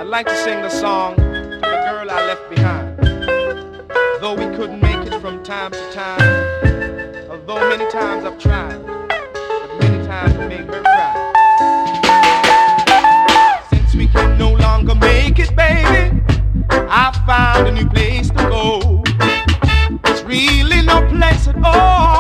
I'd like to sing the song to the girl I left behind. Though we couldn't make it from time to time, although many times I've tried, but many times I made her cry. Since we can no longer make it, baby, I found a new place to go. It's really no place at all.